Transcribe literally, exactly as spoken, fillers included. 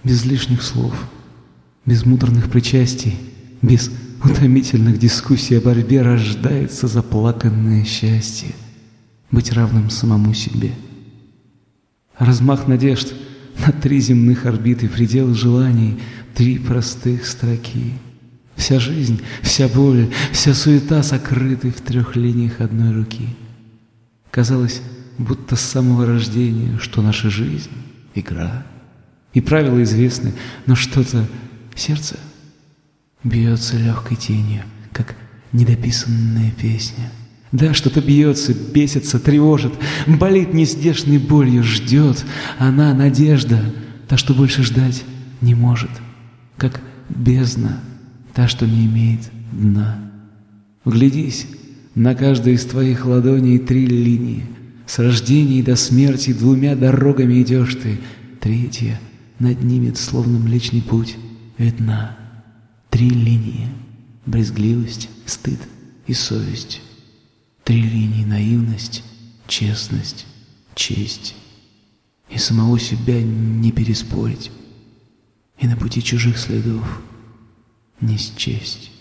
без лишних слов, без муторных причастий, без утомительных дискуссий о борьбе рождается заплаканное счастье — быть равным самому себе. Размах надежд на три земных орбиты, пределы желаний, три простых строки. Вся жизнь, вся боль, вся суета сокрыты в трех линиях одной руки. Казалось, будто с самого рождения, что наша жизнь — игра. И правила известны, но что-то сердце бьется легкой тенью, как недописанная песня. Да, что-то бьется, бесится, тревожит, болит нездешной болью, ждет она, надежда, та, что больше ждать не может, как бездна, та, что не имеет дна. Вглядись, на каждой из твоих ладоней три линии. С рождения до смерти двумя дорогами идешь ты. Третья над ними, словно Млечный Путь, видна. Три линии — брезгливость, стыд и совесть. Три линии — наивность, честность, честь. И самого себя не переспорить, и на пути чужих следов не счесть.